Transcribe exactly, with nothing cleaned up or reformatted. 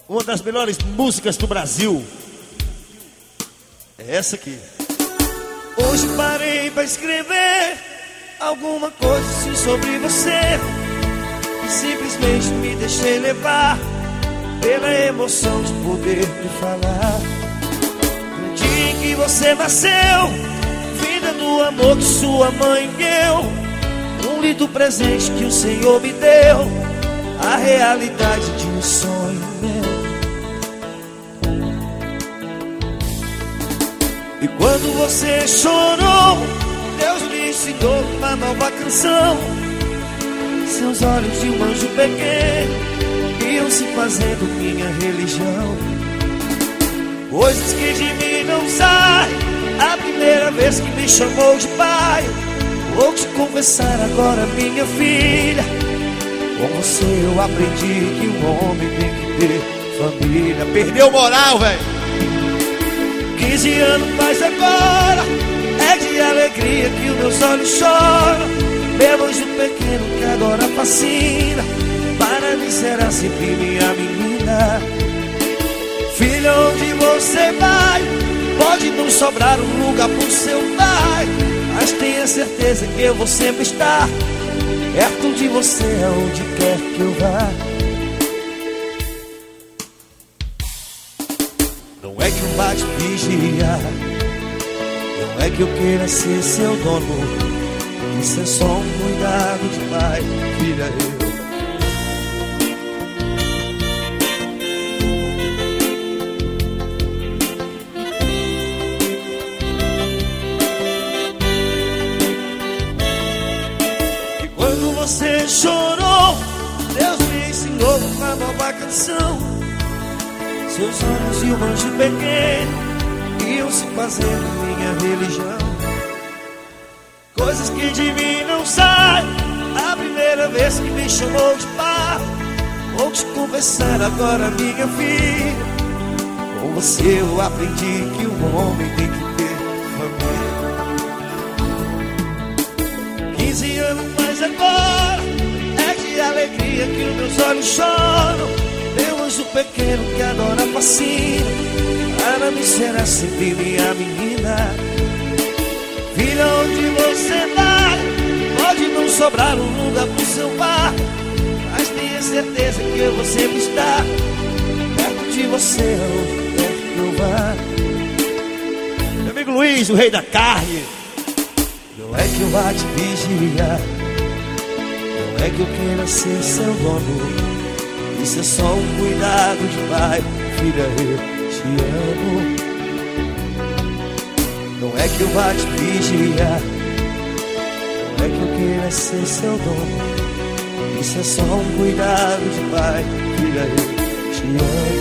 Uma das melhores músicas do Brasil é essa aqui. Hoje parei pra escrever alguma coisa assim sobre você, e simplesmente me deixei levar pela emoção de poder lhe falar. No dia em que você nasceu, vida do amor que sua mãe deu, um lindo presente que o Senhor me deu, a realidade de um sonho meu. E quando você chorou, Deus lhe ensinou uma nova canção. Seus olhos de um anjo pequeno iam se fazendo minha religião. Coisas que de mim não saem, a primeira vez que me chamou de pai. Vou te confessar agora, minha filha, com você eu aprendi que um homem tem que ter família. Perdeu moral, velho. Quinze anos, mas agora é de alegria que os meus olhos choram. Meu anjo pequeno que agora fascina, para mim será sempre minha menina. Filha, onde você vai, pode não sobrar um lugar pro seu pai, mas tenha certeza que eu vou sempre estar perto de você aonde quer que eu vá. Não é que eu vá te vigiar, não é que eu queira ser seu dono, isso é só um cuidado de pai, filha, eu. E quando você chorou, Deus me ensinou uma nova canção. Seus olhos e um anjo pequeno iam se fazendo minha religião. Coisas que de mim não saem, a primeira vez que me chamou de pai. Vou te confessar agora, minha filha, com você eu aprendi que um homem tem que ter família. Quinze anos, mas agora é de alegria que os meus olhos choram. Meu anjo pequeno que adora fascina, para mim será sempre minha menina. Filha, onde você vai, pode não sobrar um lugar pro seu pai, mas tenha certeza que eu vou sempre estar perto de você onde quer que eu vá. Meu amigo Luiz, o rei da carne. Não é que eu vá te vigiar, não é que eu queira ser seu dono, isso é só um cuidado de pai, filha, eu te amo. Não é que eu vá te vigiar, não é que eu queira ser seu dono, isso é só um cuidado de pai, filha, eu te amo.